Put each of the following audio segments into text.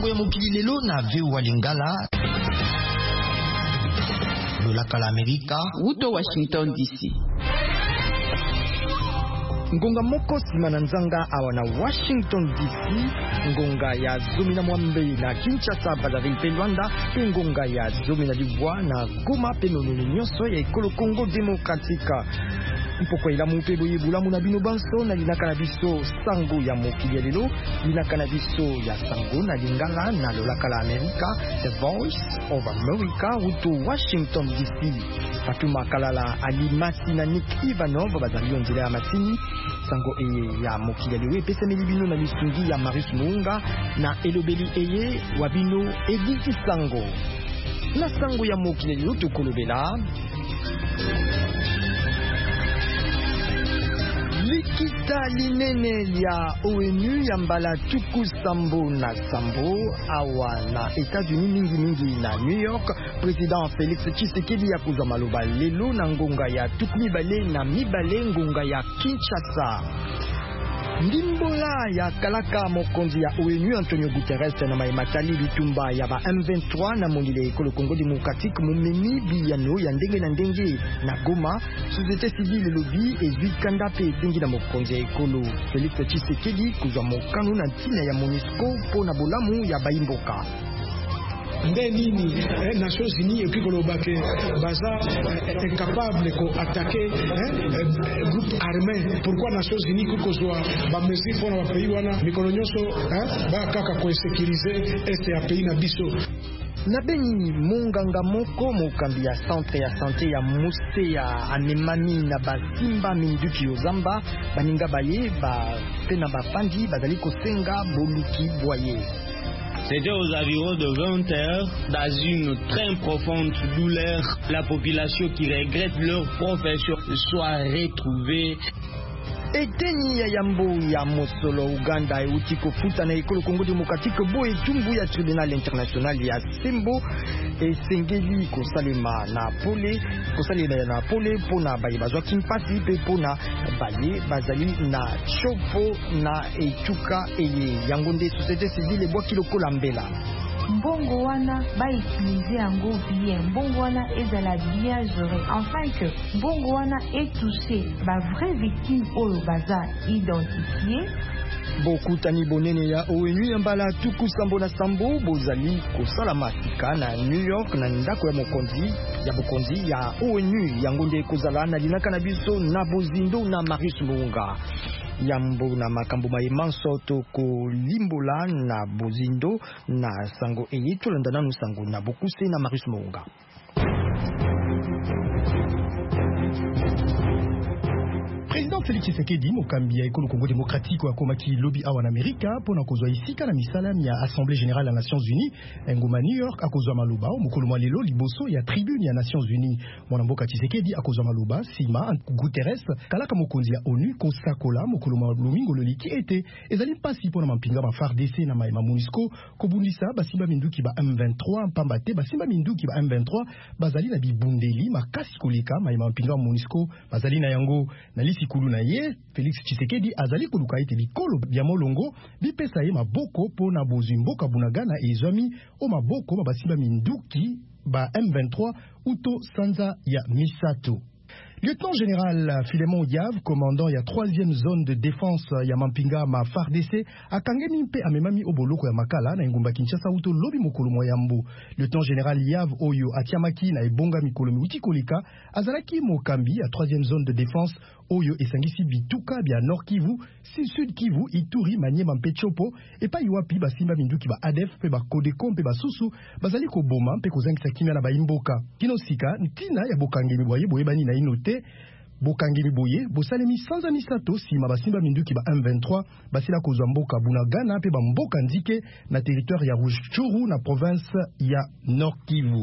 sango ya mokili lelo na VOA Lingala. Lolaka la Amerika uto Washington DC. Ngonga moko sima na nzanga awa na Washington DC, ngonga ya zomi na mwambe na Kinshasa Brazzaville pe Luanda, pe ngonga ya zomi na Libwa na Goma pe nononi nyonso ya ekolo Congo Demokratika. Mpoko ilamu pe boye bulamu na bino banso na linaka na biso sango ya mokili ya lelo, linaka na biso ya sango na Lingala na lolaka la Amerika, The Voice of America uto Washington DC. Fatuma Kalala Alimasi na Nick Ivanov bazali onzela ya masini. Sango eye ya mokili ya lelo epesemeli bino na lisungi ya Marius Muunga na elobeli eye wabino Edith Sango. Na sango ya mokili ya lelo tokolobela likita linene ya ONU ya mbala tuku sambo na sambo awa na États-Unis mingi na New York. Président Félix Tshisekedi ya kuzwa maloba lelo na ngonga ya tuku mibale na mibale ngonga ya Kinshasa. Ndimbola ya kalaka mokonzi ya ONU Antonio Guterres na maimatali bitumba ya ba M23 na mondile ekolo Congo Démocratique mumemi biyano ya ndenge na ndenge na Goma. Société civile lobi ezikanda pe etengi na mokonzi ya ekolo Félix Tshisekedi kuzwa mokano na ntina ya MONUSCO po na bolamu ya baimboka. Nini Nations Unies et puis Kolobake baza incapable ko attaquer groupe armé. Pourquoi Nations Unies kukozwa ba mesure pour na pays wana mikolo nyonso ba kaka ko sécuriser este ya pays na biso. Na beni munganga moko mokambi ya centre ya santé ya Museya amemami na basimba minduki yozamba baninga baye ba pena bapandi bazali kosenga boluki boye. C'était aux environs de 20 heures, dans une très profonde douleur, la population qui regrette leur profession soit retrouvée. Eteni ya yambo ya Mosolo Uganda euti kofuta na ekolo Congo Démocratique bo etumbu ya tribunal international ya Sembo esengeli kosalema na pole pona baye bazwa kimpasi pe pona baye bazali na chopo na etuka eye yango nde société civile ebwaki lokola mbela. Mbongo wana ba utiliser yango bien, mbongo wana ezala bien géré afin que mbongo wana etouché ba vraie victime oyo baza identifié. Bokutani bonene ya ONU ya mbala tuku sambo na sambo bozali kosala masika na New York na ndako ya bokonzi ya ONU yango nde kozala na linaka na biso na bozindo na Marius Muunga. Yambo na makambo mayemanso toko limbola na bozindo na sango eye tolandana no sango na bokuse na Marius Muunga. Président Félix Tshisekedi mokambi ya ekolo Congo Démocratique wa komaki lobby awa na Amerika pona kozwa isika na misalami ya Assemblée Générale ya Nations Unies ngoma New York akozwa maloba mokolo mwa lelo liboso ya tribune ya Nations Unies. Mwana mboka Tshisekedi akozwa maloba sima Guterres kalaka mokonzi ya ONU kosakola mokolo mwa lomingo loliki ete ezali pasi pona mampinga ma FARDC na ma MONUSCO kobundisa basimba minduki ba M23 mpamba te basimba minduki ba M23 bazali na bibundeli makasi koleka ma mampinga MONUSCO bazali na yango na sikulu na ye Félix Tshisekedi azali koluka ete bikolo bya molongo bipesa ye maboko pona bozimboka bunagana ezwami o maboko basimba minduki ba M23 uto sanza ya misato. Lieutenant général Philemon Diave, commandant ya 3e zone de défense ya Mampinga ma FARDC, akangemi mpe amemami oboloko ya makala na ngumba Kinshasa uto lobi mokolo moyambo. Lieutenant général Diave oyo atiamaki na ebonga mikolo miuti kolika azalaki mokambi ya 3e zone de défense oyo esangisi bituka bya Nord Kivu, Sud Kivu, Ituri, Maniema mpe Chopo epa iwapi basimba minduki ba ADF pe ba Kodeko mpe basusu bazali koboma mpe kozangisa kimia na baimboka. Kino sika ntina ya bokangeli boye boyebani na inote bokangeli boye bosalemi sanza misato sima basimba minduki ba M23 basila kozwa mboka bunagana pe ba mboka ndike na territoire ya Rutshuru na province ya Nord Kivu.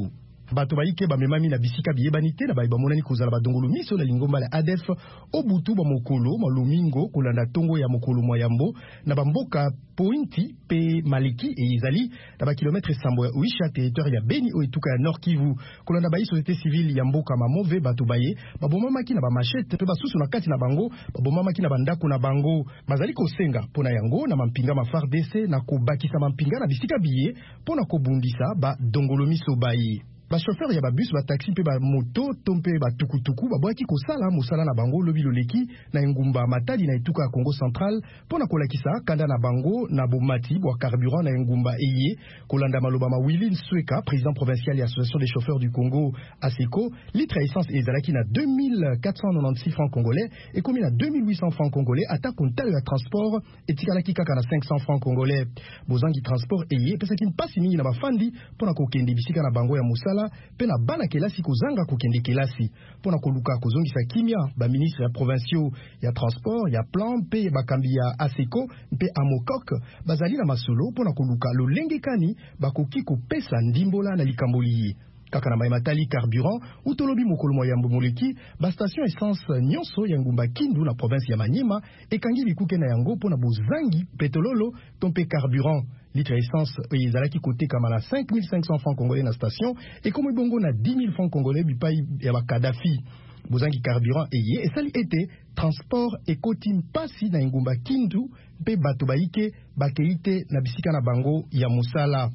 bato baike bamemami na bisika biyebanite na bamonani kozala badongolo miso na lingomba la ADF obutu ba mokolo malomingo kolanda tongo ya mokolo moyambo na bamboka Pointi pe Maliki e Izali na ba kilometre sambo ya Uisha territoire ya Beni o etuka ya Nord Kivu kolanda bayi société civile ya mboka mamove bato baye babomamaki na ba machete pe basusu na kati na bango babomamaki na bandako na bango bazali kosenga pona yango na mampinga ma FARDC na kobakisa mampinga na bisika biye pona kobundisa ba dongolo miso bayi. Ba chauffeur ya ba bus ba taxi pe ba moto tompe ba tukutuku ba boaki ko sala musala na bango lobi loleki na ngumba matadi na etuka ya Congo Central pona kolakisa kanda na bango na bomati bo carburant na ngumba eye kolanda maloba ma Willy Sweka président provincial de l'association des chauffeurs du Congo ASECO litre essence ezalaki na 2496 francs congolais et comme na 2800 francs congolais ata kontalo ya transport etikalaki kaka na 500 francs congolais bozangi transport eye pesa ki mpasi mingi na bafandi pona kokende bisika na bango ya musala pena bana kelasi kozanga kokende kelasi pona koluka kozongisa kimia ba ministre ya provinciaux ya transport ya plan pe bakambi ya ASECO pe amokok bazali na masolo pona koluka lolengekani bakoki kopesa ndimbola na likamboli kaka na matali carburant utolobi mokolo moyambo moleki ba station essence nyonso ya ngumba Kindu na province ya Maniema ekangi bikuke na yango pona bozangi petrololo tompe carburant litre essence ezalaki kote kama na 5500 francs congolais na station et comme bongo na 10 000 francs congolais bipai ya ba Kadhafi bozangi carburant eye esali ete transport ekoti mpasi na ngumba Kindu pe bato baike bakeite na bisika na bango ya musala.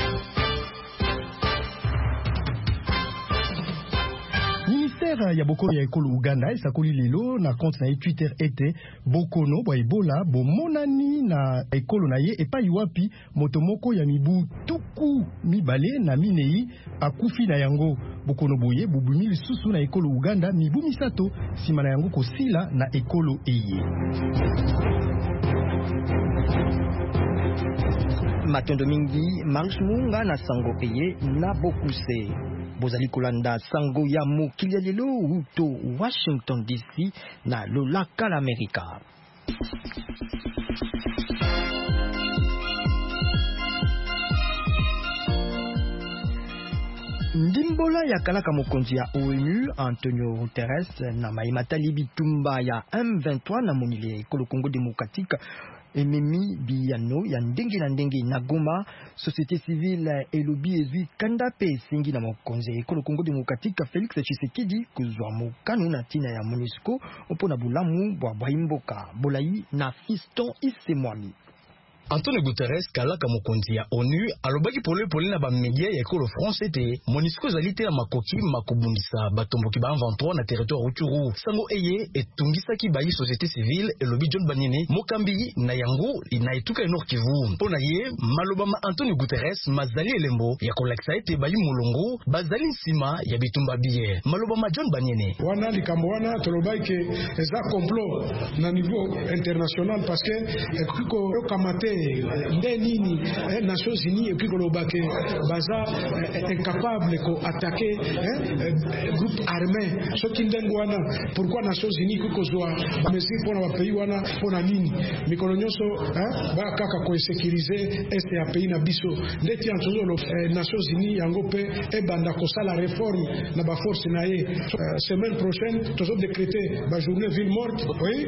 Ministère ya Bokono ya ekolo Uganda esakoli lelo na compte na Twitter ete Bokono bo Ebola bo monani na ekolo na ye epai wapi motomoko ya mibu tuku mibale na minei akufi na yango Bokono boye bubumi lisusu na ekolo Uganda mibu misato sima na yango kosila na ekolo eye. Matondo mingi Marshmunga na sango eye na bokuse bozali kolanda sango ya mokili ya lelo uto Washington DC na lolaka l'Amerika. Ndimbola ya kalaka mokonzi ya ONU Antonio Guterres na maimatali bitumba ya M23 na monile ekolo Congo démocratique ememi biyano ya ndenge na ndenge na Goma société civile elobi ezwi kanda pe singi na mokonzi ekolo Congo démocratique Félix Tshisekedi kuzwa mokano na tina ya MONUSCO opona bulamu bwa bwaimboka bolai na Fiston Isemwami. Antonio Guterres kalaka mokonzi ya ONU alobaki pole na ba media ya ekolo France te MONUSCO zalite na makoki makobundisa batomboki ba 23 na territoire Rutshuru sango eye etungisaki bayi société civile elobi John Banyene mokambi na yango na etuka Nord Kivu pona ye maloba ma Antonio Guterres mazali elembo ya kolakisa ete bayi molongo bazali nsima ya bitumba biye maloba ma John Banyene wana likambo wana tolobaki ke eza complot na niveau international parce que kuko yokamate nde nini Nations Unies epui kolobake baza incapable ko attaquer groupe armé soki ndengo wana pourquoi Nations Unies kukozwa mesure pona ba pays wana pona nini mikolo nyonso ba kaka ko sécuriser est ya pays na biso ndeti antozolo Nations Unies yango pe ebanda ko sala réforme na ba force na ye semaine prochaine tozo décréter ba journée ville morte oui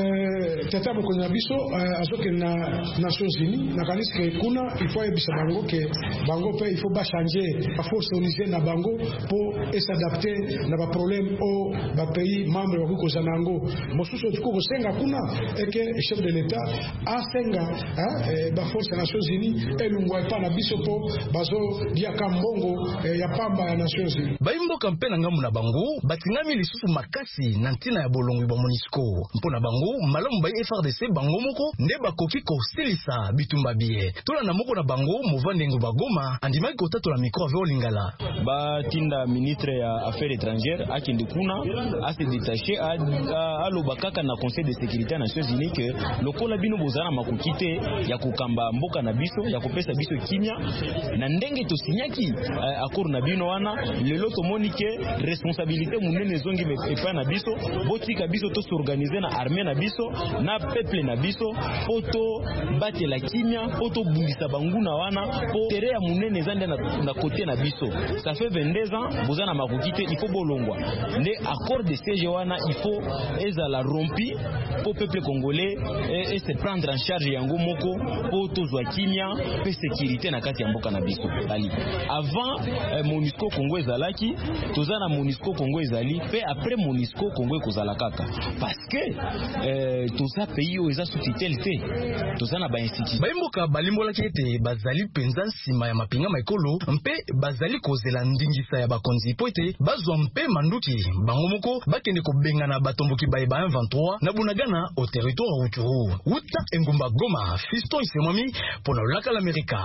tata boko na biso azoke na Nations Unis na kaniske kuna il faut ebisa bango ke bango pe il faut ba changer la force onisien na bango pour s'adapter na ba problème au ba pays membre wa ko zanango mosusu tuko senga kuna eke chef de l'état a senga ba force des Nations Unies elungwa pa na biso po bazo dia kambongo ya pamba ya Nations Unies baimbo kampena ngamu na bango batingami lisusu makasi na ntina ya bolongo ba MONUSCO mpona bango malamu ba FARDC bango moko nde bakoki ko silisa bitumba biye tola na moko na bango movandengo bagoma andimaki kotatola micro ave olingala batinda ministre ya affaires étrangères akindi kuna ase détaché a lobakaka na conseil de sécurité des Nations Unies que lokola bino bozana makukite ya kukamba mboka na biso ya kopesa biso kimia na ndenge to sinyaki accord na bino wana lelo to monike responsabilité munene zongi epa na biso botika biso to s'organiser na armée na biso na peuple na biso poto bati la kimia poto bungisa banguna wana po tere ya munene zande na côté na biso. Ça fait 22 ans bozana makukite il faut bolongwa. Ne accord de siège wana il faut ezala rompi pour peuple congolais et se prendre en charge yango moko po tozwa kimia pe sécurité na kati ya mboka na biso. Ali avant MONUSCO Congo ezalaki tozana MONUSCO Congo ezali pe après MONUSCO Congo ekozala kaka parce que toza pays o eza sous-tutelle te tozana ba institut baimboka balimbola kete bazali penza nsima ya mapinga maikolo mpe bazali kozela ndingisa ya bakonzi po ete bazwa mpe manduki bango moko bakende kobengana batomboki baye ba 23 na Bunagana au territoire Rutshuru. Wuta engumba Goma Fiston Isemwami pona laka l'Amerika.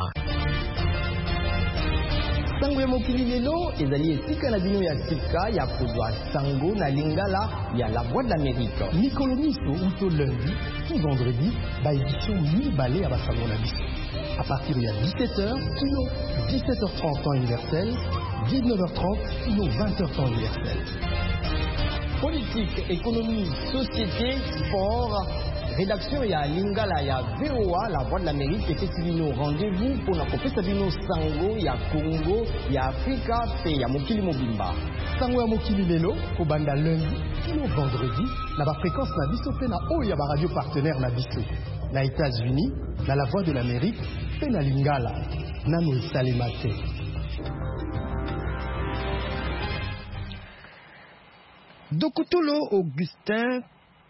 Sango ya mokili lelo ezali esika na bino ya sika ya kozwa sango na lingala ya la Voix de l'Amérique. Mikolo miso uto lundi puis vendredi ba édition mibale ya basango na biso. À partir de 17h, kilo 17h30 temps universel, 19h30 kilo 20h temps universel. Politique, économie, société, sport, rédaction ya lingala ya VOA, la Voix de l'Amérique, effectué nos rendez-vous pour la Sabino Sango ya Congo, ya Afrika, pe ya Mokili Mobimba. Sango ya Mokili lelo, kobanda lundi, kilo vendredi, na ba fréquence na biso pe na oyo ya ba radio partenaire na biso. Na États-Unis, na la Voix de l'Amérique, pe na lingala, nano esalemate. Dokutolo Augustin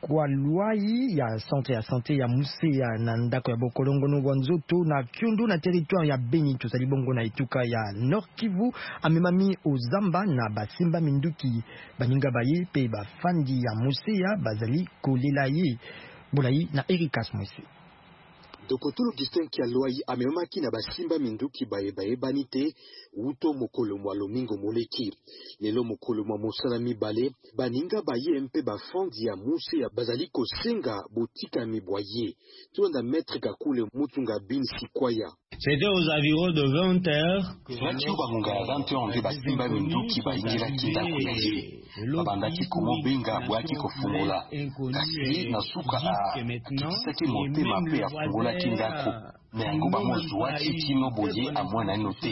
Kwaluai ya santé ya Muse ya Nandako ya Bokolongo no Wanzoto na Kyundu na territoire ya Beni tozali bongo na Ituka ya Nord Kivu amemami Ozamba na basimba minduki baninga baye pe bafandi ya Muse ya bazali kolela ye Bolayi na Erikas Mwese. Dokotolo Augustin Kwaluai amemaki na basimba minduki baye banite uto mokolo mwa lomingo moleki lelo mokolo mwa mosala mibale baninga baye mpe bafandi ya Muse ya bazali kosenga botika mibwaye tuanda maître Kakule Mutunga bin Sikwaya. C'était aux environs de 20h Ratio bangunga ya 20h nde basimba minduki bayingira kindako ya ye babandaki komobenga bwaki kofungola kasi na suka akisaki motema pe afungola kindako na yango bamozwaki kino boye amwana note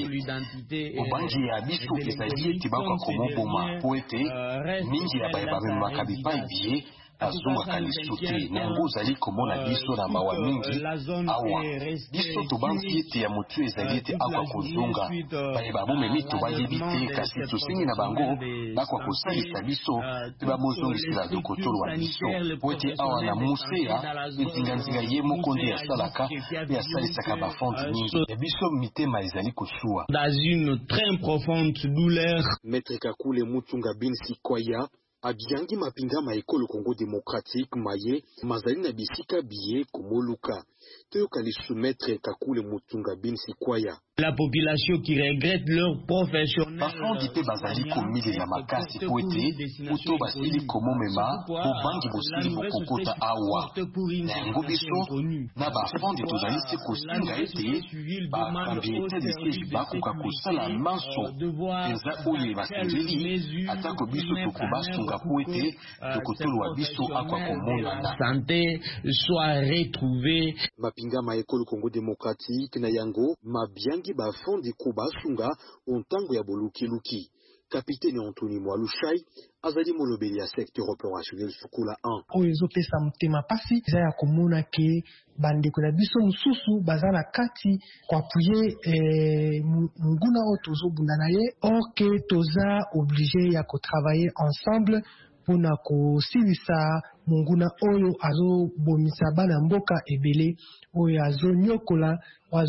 obanji ya biso ezali ete bakoka komoboma po ete mingi ya baye bamemaka bipai bie azongaka lisuti na yango ozali komona biso na mawa mingi awa biso tobanzi ete ya motu ezali ete akwa kozonga baye babomemi tobayebi te kasi tosengi na bango bakwa kosalisa biso mpe bamozongisela dokotolo wa biso po ete awa na Museya ezinganzinga ye moko nde asalaka mpe asalisaka bafandi mingi ya biso mitema ezali kosuwa dans une très profonde douleur. Maître Kakule Mutunga bin Sikwaya abiyangi mapinga ma ekolo Congo démocratique maye mazali na bisika biye komoluka toyoka li soumettre Kakule Mutunga bin Sikwaya. La population qui regrette leur professionnel. Bafandi pe bazali komile ya makasi po ete uto basili komomema po bangi bosili bokokota awa na yango biso na bafandi tozali se kosinga ete bakambiete de siège bakoka kosala manso penza oyo basengeli atako biso tokobasunga po ete tokotolwa biso akwa komonana santé soit retrouvée. Mapinga ma ekolo Congo démocratique na yango mabiangi bafandi kobasunga ontango ya boluki Capitaine Anthony Mwalushai azali molobeli ya secteur opérationnel Sukula 1 oyo ezopesa motema pasi eza ya komona ke bandeko na biso mosusu baza na kati koapuye munguna oyo tozobunda na ye or ke toza oblige ya kotravailler ensemble mpona kosilisa monguna oyo azobomisa bana mboka ebele oyo azonyokola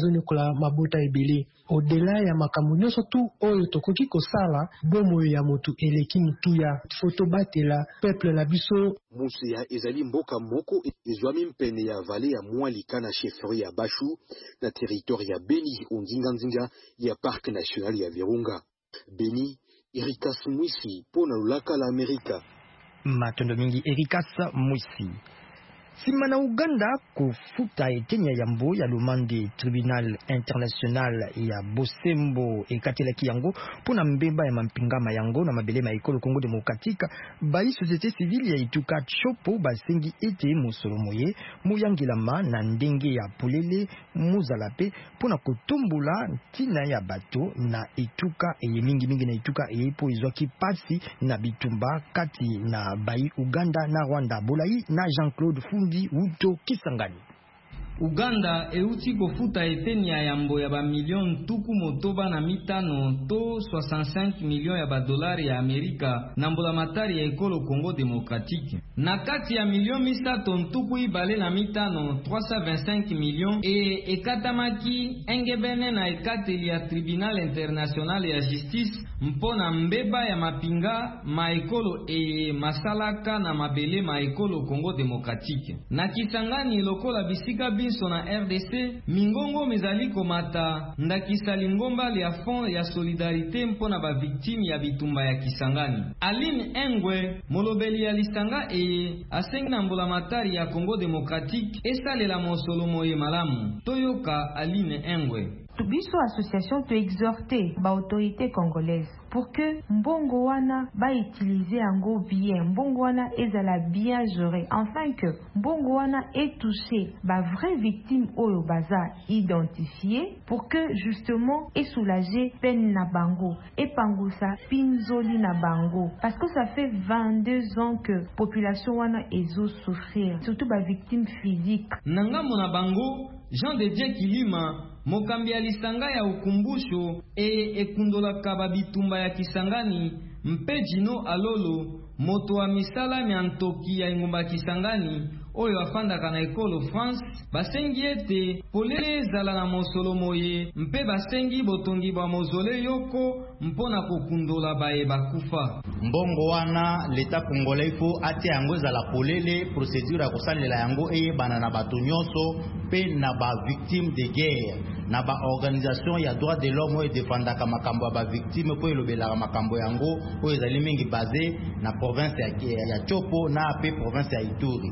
mabota ebele odela ya makambo nyonso tu oyo tokoki kosala bomo ya motu eleki mutuya foto batela peuple na biso. Museya ezali mboka moko ezwami mpene ya vale ya Mwalika na chefferie ya Bashu na territoire ya Beni ondinga ya parc national ya Virunga. Beni, Erikas Mwisi pona lulaka la Amerika. Matondo mingi Erikas Mwisi. Sima na Uganda kufuta etenya yambo ya lumande tribunal international ya Bosembo ekatelaki yango pona mbemba ya mampingama yango na mabelema ekolo Congo Démocratique bai société civile ya Ituka Chopo basengi ete mosolomoye muyangilama na ndenge ya polele muzalape pona kotumbula ntina ya bato na Ituka eye mingi na Ituka eye po izwaki pasi na bitumba kati na bai Uganda na Rwanda. Bolai na Jean-Claude Fundi Uto Kisangani. Uganda euti kofuta eteni ya yambo ya ba milion tuku motoba na mitano to 65 millions ya ba dolari ya Amerika na mbola matari ya ekolo Congo Démocratique. Na kati ya milion misato ntuku ibale na mitano 325 millions ekatamaki engebene na ekateli ya Tribunal International ya Justice mpona mbeba ya mapinga maekolo masalaka na mabele maekolo Congo Démocratique. Na Kisangani lokola bisika biso na RDC mingongo mezali komata ndakisa lingomba ya fond ya solidarité mpona ba victime ya bitumba ya Kisangani. Aline Engwe molobeli ya lisanga asengi na mbola matari ya Congo Démocratique esalela mosolomo ye malamu. Toyoka Aline Engwe. Biso association to exhorter ba autorité congolaise pour que mbongo wana ba utiliser yango bien, mbongo wana ezala bien géré, afin que mbongo wana est touché ba vraie victime oyo baza identifié, pour que justement et soulager peine na bango et pangusa pinzoli na bango, parce que ça fait 22 ans que population wana ezo souffrir, surtout ba victime physique. Nanga mona bango Jean de Dieu Kilima mokambi ya lisanga ya ukumbusho ekundola kaba bitumba ya Kisangani mpe Jino Alolo moto wa misala miantoki ya ingumba Kisangani oyo afandaka na ekolo France basengi ete polele zala na mosolo moye mpe basengi botongi ba mozole yoko mpona kokundola baye bakufa. Mbongo wana leta congolais fo ate yango zala polele procédure ya kosalela yango eyebana na bato nyonso pe na ba victime de guerre na ba organisation ya droit de l'homme oyo defendaka makambo ya ba victime po elobelaka makambo yango oyo ezali mingi basé na province ya Chopo na pe province ya Ituri.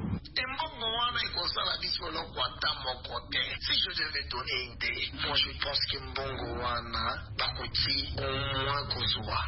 Si je devais donner une idée, moi je pense que Mbongo wana bakoti au moins kozwa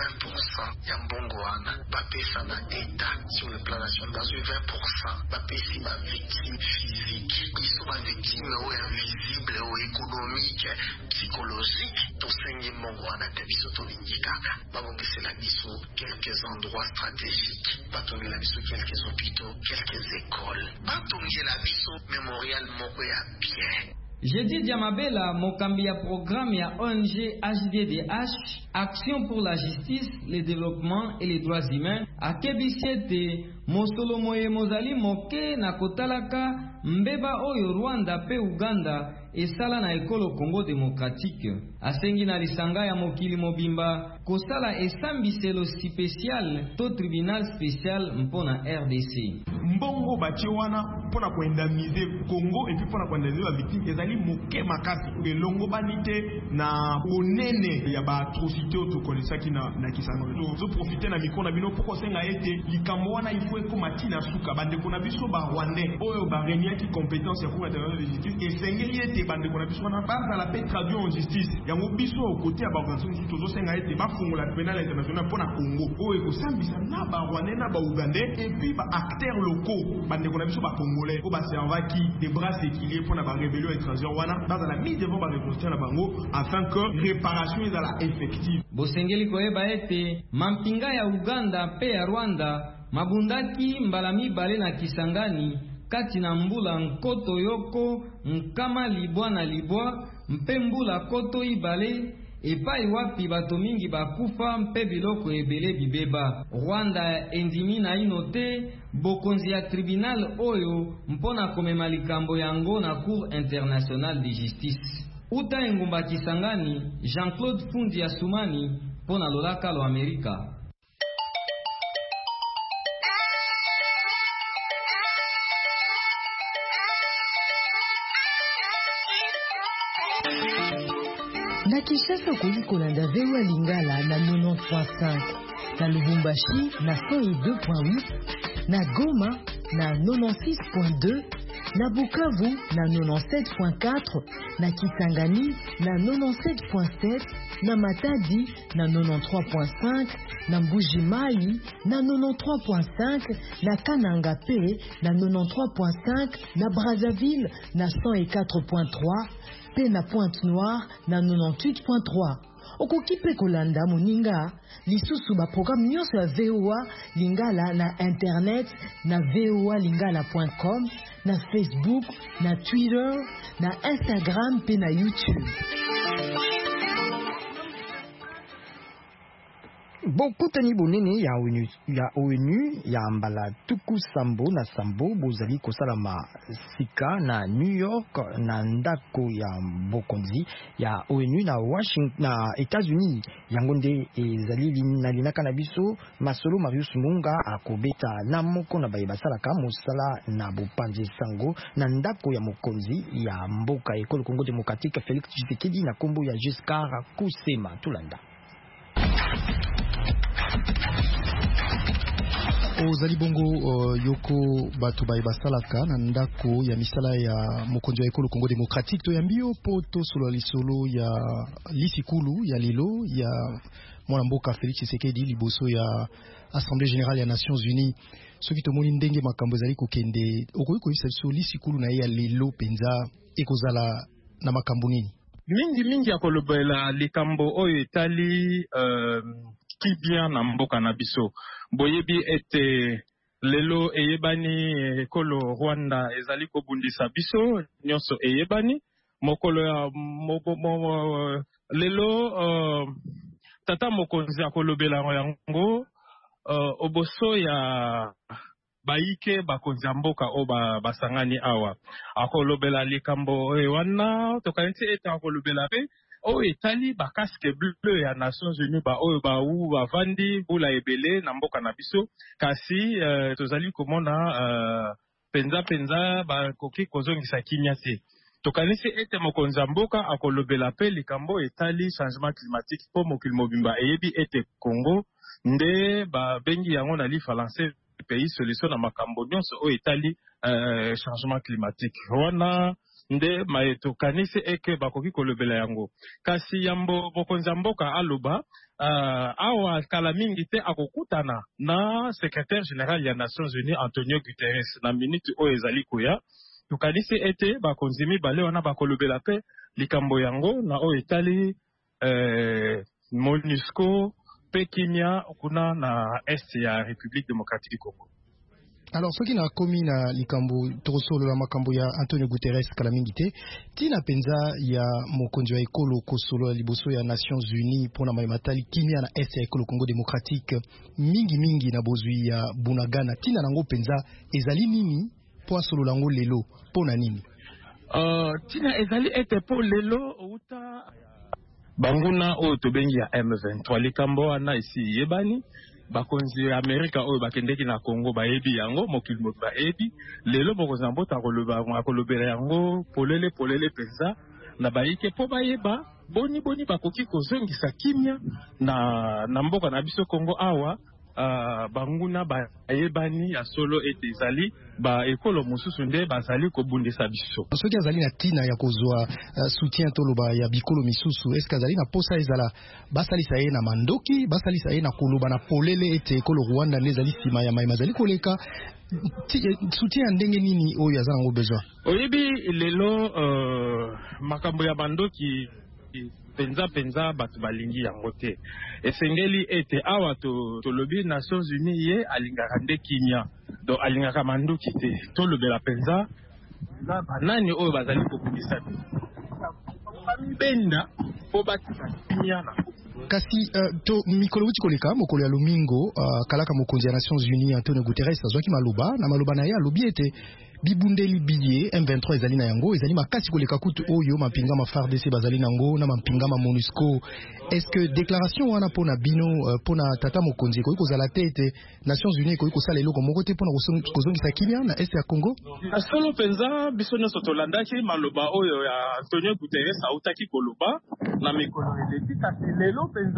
20% ya Mbongo wana bapesa na état sur le plan national, dans 20% bapesi ba victime physique, ils sont ba victime ou invisible ou économique, psychologique, to sengi Mbongo wana te biso to lingikaka babongese la biso quelques endroits stratégiques, batongi la biso quelques hôpitaux, quelques écoles, batongi la biso mémorial moko ya bien. Jeudi Diamabela mokambi ya programme ya ONG HDDH Action pour la justice, le développement et les droits humains akebisiete mosolo moye mozali moke na kotalaka mbeba oyo Rwanda pe Uganda esala na ekolo Congo Démocratique. Asengi na lisanga ya mokili mobimba kosala esambiselo spécial to tribunal spécial mpona RDC. Mbongo batie wana pona koindemniser Congo et puis pona koindemniser ba victime ezali moke makasi elongo banite na onene ya ba atrocité to konesaki na Kisangani. Zo profiter na mikona bino poko senga ete likambo wana ifo ekoma tina suka bande kona biso ba Rwandais oyo ba reniaki compétence ya Cour internationale de justice esengeli ete bande kona biso wana baza la paix traduit en justice yango biso au côté ya ba organisation tozo senga ete ba fungola pénal international pona Congo oyo ekosambisa na ba Rwandais na ba Ougandais et puis ba acteurs locaux bande kona biso ba Congolais o ba servaki des bras séquiliés pona ba rébellion étrangère wana baza la mise devant ba reconstruction na bango afin que réparation ezala effective. Bosengeli koyeba ete mampinga ya Uganda pe ya Rwanda mabundaki mbala mibale na Kisangani kati na mbula nkoto yoko nkama libwa na libwa mpe mbula koto ibale epai wapi bato mingi bakufa mpe biloko ebele bibeba. Rwanda endimi na inote bokonzi ya tribunal oyo mpona komema likambo yango na Cour internationale de justice. Uta engumba Kisangani, Jean-Claude Fundi ya Sumani pona lolaka lo Amerika. Na Kinshasa kuliko na Davewa Lingala na 93.5, na Lubumbashi na 102.8, na Goma na 96.2, na Bukavu na 97.4, na Kisangani na 97.7, na Matadi na 93.5, na Mbuji-Mayi na 93.5, na Kananga pe na 93.5, na Brazzaville na 104.3, pe na Pointe-Noire na 98.3. Okoki pe kolanda moninga lisusu ba programme nyonso ya VOA Lingala na internet na voalingala.com, na Facebook, na Twitter, na Instagram pe na YouTube. Bokutani bonene ya ONU ya mbala tuku sambo na sambo bozali kosalama sika na New York na ndako ya bokonzi ya ONU na Washington na États-Unis. Yango nde ezali na linaka na biso Masolo Marius Munga akobeta na moko na baye basalaka mosala na bopanzi sango na ndako ya mokonzi ya mboka Ekolo Congo Démocratique Félix Tshisekedi na kombo ya Giscard Kusema Tulanda. Ozali bongo yoko batu baye basalaka na ndako ya misala ya mokonzi ya Ekolo Congo Démocratique to yambio poto solo lisolo ya lisikulu ya lilo ya mwana mboka Félix Tshisekedi liboso ya Assemblée Générale ya Nations Unies. Soki tomoni ndenge makambo ezali kokende okoki koyisa biso lisikulu na ye ya lelo penza ekozala na makambo nini? Mingi ya kolobela likambo oyo etali kibia na mboka na biso. Boyebi ete lelo eyebani ekolo Rwanda ezali kobundisa biso nyonso eyebani mokolo ya lelo tata mokonzi akolobela yango oboso ya baike bakonzi mboka o basangani awa akolobela likambo wana tokanisi ete akolobela pe o etali ba casque bleu ya Nations Unies ba oyo ba u bavandi bula ebele na mboka na biso kasi tozali komona penza ba koki kozongisa kimia te. Tokanisi ete mokonzi mboka akolobela pe likambo etali changement climatique po mokili mobimba eyebi ete Congo nde ba bengi yango na li français pays solution na makambo nyonso o etali changement climatique. Wana nde maeto kanisi eke bakoki kolobela yango. Kasi yambo mokonzi mboka aloba awa kala mingi te akokutana na secrétaire général ya Nations Unies Antonio Guterres na minute o ezali koya. Tukanisi ete bakonzi mibale wana bakolobela pe likambo yango na o etali MONUSCO pe kimia kuna na est ya République démocratique du Congo. Alors, ce qui n'a commis na likambo torosolo la makambo ya Antonio Guterres kalamingite, tina penza ya mokonzi wa ekolo kosolo liboso ya Nations Unies pona maimatali kimia na est ya ekolo Congo démocratique mingi na bozui ya Bunagana, tina nango penza ezali nini po solo lango lelo pona nini? Tina ezali ete po lelo uta banguna oyo tobengi ya M23 likambo wana isi yebani bakonzi Amerika oyo bakendeki na Congo bayebi yango mokili moto bayebi lelo mokonzi mbota akolobela yango polele penza na baike po bayeba boni bakoki kozongisa kimia na mboka na biso Congo awa banguna bayebani ya solo ete ezali ba ekolo mosusu nde bazali kobundisa biso. Soki azali na tina ya kozwa soutien toloba ya bikolo misusu, est-ce que azali na posa ezala basalisa ye na mandoki, basalisa ye na koloba na polele ete ekolo Rwanda nde ezali sima ya mai mazali koleka soutien ndenge nini oyo azala ngo besoin? Oyebi lelo makambo ya mandoki penza batu balingi yango te. Esengeli ete awa tolobi Nations Unies ye alingaka nde kimia. Donc alingaka mandoki te. Tolobela penza banani oyo bazali kobundisa benda po batika kimia na kasi to mikolo uti koleka mokolo ya Lomingo kalaka mokonzi ya Nations Unies Antonio Guterres azwaki maloba na maloba na ye alobi ete bibundeli biye M23 ezali na yango ezali makasi koleka kutu oyo mapinga ma FARDC bazali nango na mapinga ma MONUSCO. Est-ce que déclaration wana pona bino pona tata mokonzi ko kozala tete Nations Unies ko sala eloko moko te pona kozongisa kimia na est ya Congo? Solo penza biso nyonso tolandaki maloba oyo ya Antonio Guterres autaki koloba na mikolo eleki kasi lelo penza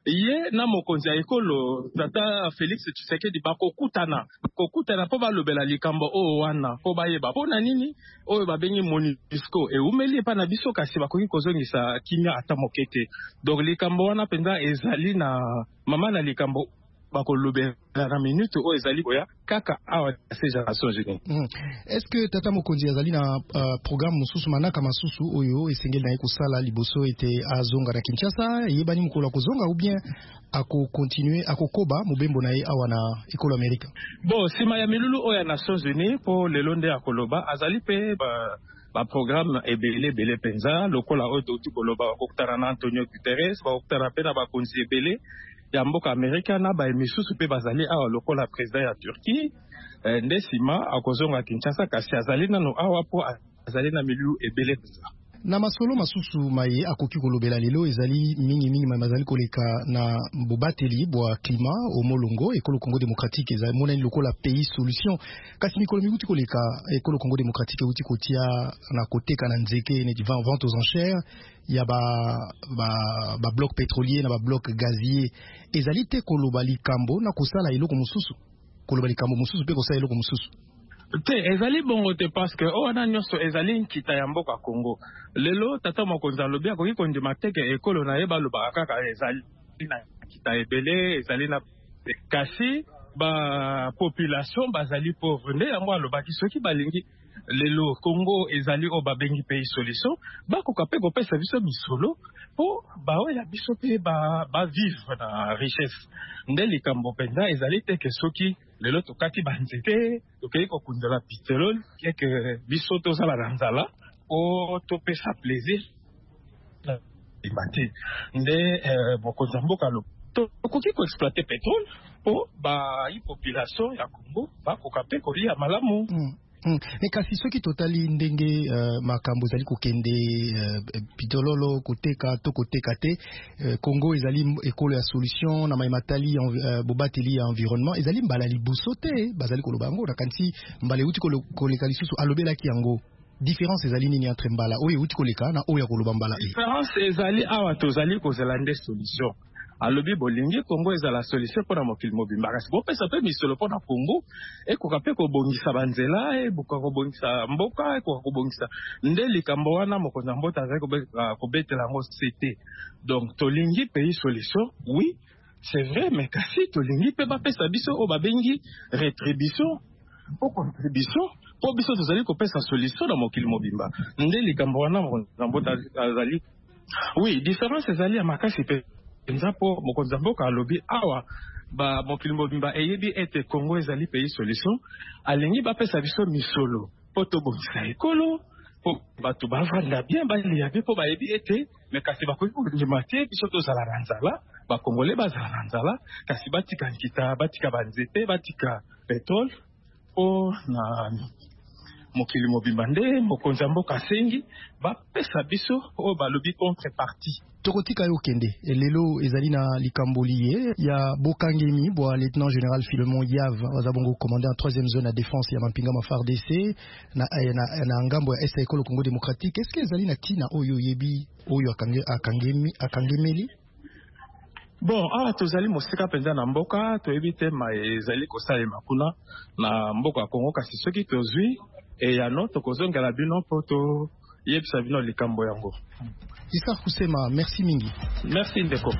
ye na mokonzi ya ekolo tata Félix Tshisekedi bakokutana po balobela likambo oyo wana po bayeba mpona nini oyo babengi MONUSCO eumeli epa na biso kasi bakoki kozongisa kimia ata moke te. Donc likambo wana mpenza ezali na mama na likambo bakolobela na minute oyo ezali koya kaka awa ces Nations Unies. Est-ce que tata mokonzi azali na programme mosusu manaka masusu oyo esengeli na ye kosala liboso ete azonga na Kinshasa yebani mokolo akozonga ou bien akokontinue akokoba mobembo na ye awa na ekolo Amerika? Bon, sima ya milulu oyo ya Nations Unies po lelo nde akoloba azali pe ba programme ebele penza lokola oyo touti koloba bakokutana na Antonio Guterres bakokutana pe na bakonzi ebele ya mboka Amerika na baemisusu pe bazali awa lokola président ya Turquie nde sima akozonga Kinshasa kasi azali nano awa po azali na milieu ebele penza. Na masolo masusu maye akoki kolobela lelo ezali mingi mazali koleka na bobateli bwa klima au molongo ekolo Congo démocratique ezali monani lokola pays solution kasi mikolo mikuti koleka ekolo Congo démocratique uti kotia na koteka na nzeke ne vente aux enchères ya ba bloc pétrolier na ba bloc gazier ezali te koloba likambo na kosala eloko mususu koloba likambo mususu pe kosala eloko mususu te ezali bongo te parce que wana nyonso ezali nkita ya mboka Congo lelo tata mokonzi alobi akoki kondima teke ekolo na ye balobaka kaka ezali na nkita ebele ezali na kasi ba population bazali pauvre nde yango alobaki soki balingi lelo Congo ezali o babengi pays solution bakoka pe kopesa biso misolo po baoya biso pe ba vivre na richesse nde likambo penza ezali teke soki lelo tokati banzete tokei kokundela pétrole keke biso tozala na nzala po topesa plaisir imate nde mokonzi ya mboka tokoki koexploite pétrole po population ya Congo bakoka pe kolia malamu. Mais kasi soki totali ndenge makambo ezali kokende pitololo koteka to koteka te Congo ezali ekolo ya solution na maimatali bobateli ya environnement ezali mbala libuso te bazali koloba yango na kanti mbala uti koleka lisusu alobelaki yango différence ezali nini entre mbala oyo uti koleka na oyo koloba mbala différence ezali awa tozali kozela nde solution alobi bolingi Congo ezala solution mpona mokili mobimba kasi bopesa mpe misolo mpona Congo ekoka mpe kobongisa banzela ekoka kobongisa mboka ekoka kobongisa nde likambo wana mokonzi ya mboka azali kobetela yango cete. Donc tolingi pays solution oui c'est vrai mais kasi tolingi mpe bapesa biso oyo babengi rétribution po contribution po biso tozali kopesa solution na mokili mobimba nde likambo wana mokonzi ya mboka azali oui différence ezali ya makasi pe nzapo mokonzi ya mboka alobi awa ba mokili mobimba eyebi ete Congo ezali pays solution alingi bapesa biso misolo po tobongisa ekolo po bato bavanda bien balia bien po bayebi ete me kasi bakoki kondima te biso tozala na nzala bakongole bazala na nzala kasi batika nkita batika banzete batika pétrole po na mokili mobimba nde mokonzi ya mboka asengi bapesa biso oyo balobi contrepartie. Tokotika yo kende lelo ezali na likambo lié ya bokangemi bwa lieutenant général Philemon Yav azabongo commandant 3e zone ya défense ya mampinga ma FARDC na ngambo ya Est ekolo Congo démocratique. Est-ce que ezali na tina oyo yebi oyo akangemeli? Bon, tozali mosika penza na mboka toyebi te ma ezali kosalema kuna na mboka Congo kasi soki tozwi eyano tokozongela bino po to yebisa bino likambo yango. Giscard Kusema, merci mingi. Merci Ndeko.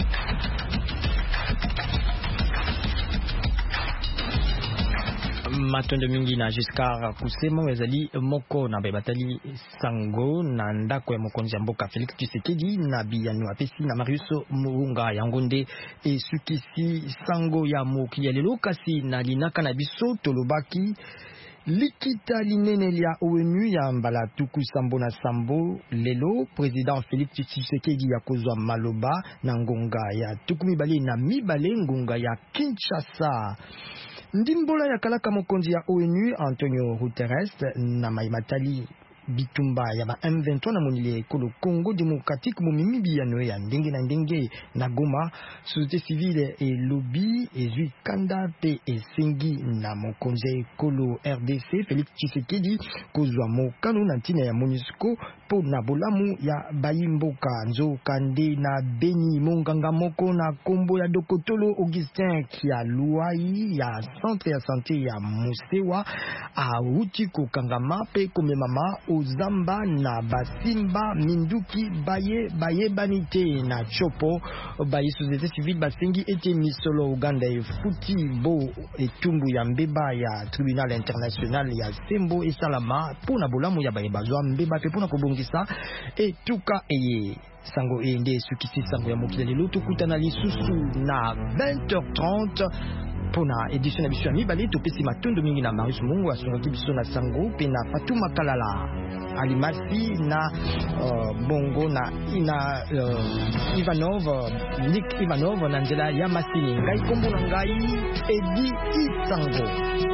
Matonde mingi na Giscard Kusema ezali moko na batali sango na ndako ya mokonzi ya mboka Félix Tshisekedi na biyanu apesi na Marius Murunga yango nde esukisi sango ya mokili ya lelo kasi na linaka na biso tolobaki likita linene lia ONU ya mbala tuku sambo na sambo lelo président Félix Tshisekedi ya kozwa maloba na ngonga ya tuku mibale na mibale ngonga ya Kinshasa. Ndimbola ya kalaka mokonzi ya ONU Antonio Guterres na maimatali bitumba ya ba M23 na monile ekolo Congo démocratique momimibi ya noya ndenge na ndenge na Goma. Société civile et lobby ezui kanda pe esengi na mokonzi ekolo RDC Félix Tshisekedi kozwa mokano na ntina ya MONUSCO po na bolamu ya bayimboka nzokande na Beni. Monganga moko na kombo ya Dokotolo Augustin Kialuai ya centre ya santé ya Musewa auti kokangama pe komemama ozamba na basimba minduki baye banite na chopo baye société civile basengi ete misolo Uganda efuti bo etumbu ya mbeba ya tribunal international ya Sembo esalama pona bolamu ya baye bazwa mbeba pe pona kobongisa etuka eye sango ende sukisi sango ya mokili lelo tukutana lisusu na 20h30 pona édition na biso ya mibale topesi matondo mingi na Marius Mungu asungaki biso na sango pe na Fatuma Kalala Alimasi na bongo na Ivanov Nick Ivanov na nzela ya masini ngai kombo na ngai Edi Isango.